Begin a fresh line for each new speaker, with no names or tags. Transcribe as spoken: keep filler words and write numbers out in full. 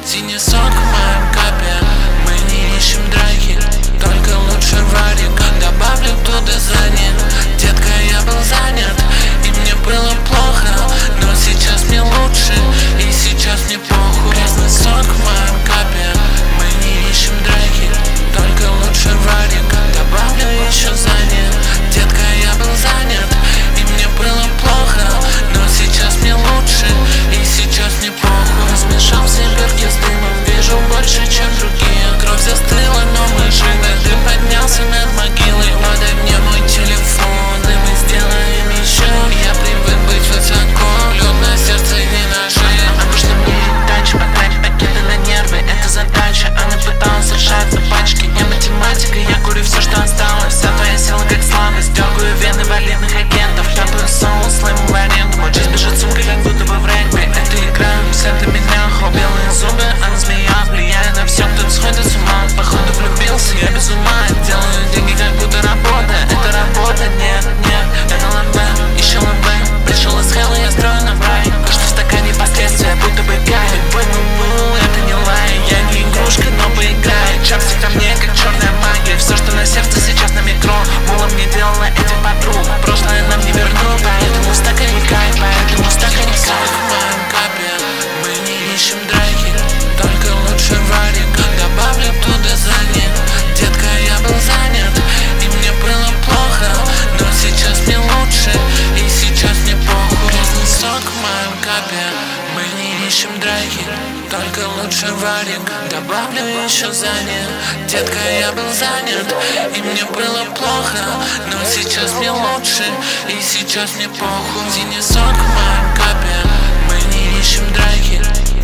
Синий сок в моем капе. Мы не ищем драки, только лучше варик. Добавлю туда заднее. Детка, я был занят, и мне было плохо, но сейчас мне лучше, и сейчас мне похуй. Грязный сок в моем капе. Мы не ищем драки, только лучше варик. Добавлю еще заднее. Детка, я был занят, и мне было плохо, но сейчас мне лучше, и сейчас мне похуй. Смешал все перки с дымом, вижу больше, чем другие. Кровь застыла, но мы живы. Ты поднялся над могилой, подай мне мой телефон, и мы сделаем еще. Я привык быть высоко, лед на сердце и на шее. Обычно мне дача, потратить пакеты на нервы, это задача. Она пыталась решать на пачке, не математика. Я курю все, что осталось, вся твоя сила как слабость. Дергаю вены валидных агентов, капаю соус, слайму в аренду. Мой джиз бежит сумка, как будто бы в регби. Это игра, все для меня, хо, белые зубы, она змея, влияет на все, кто сходит с ума. Походу влюбился, я без ума, делаю деньги, как будто работа. Это работа, нет, нет, это ламбе, еще ламбе. Пришел из хела, я строю на рай. Что в стакане последствия, будто бы гай. Бой, ну, ну, это не лай. Я не игрушка, но поиграй. Чапстик ко мне, как черная магия. Все, что на сердце, сейчас на микро. Мула мне делала этих подруг. Прошлое нам не верну, поэтому в стакане кай, поэтому в стакане кай. В моем капе мы не ищем драки, только лучше варик. Добавлю туда заднее. Детка, я был занят, и мне было плохо, но сейчас мне лучше, и сейчас мне похуй. Грязный сок в моем капе. Мы не ищем драки, только лучше варик. Добавлю еще заднее. Детка, я был занят, и мне было плохо, но сейчас мне лучше, и сейчас мне похуй. Синий сок в моем капе. Мы не ищем драки,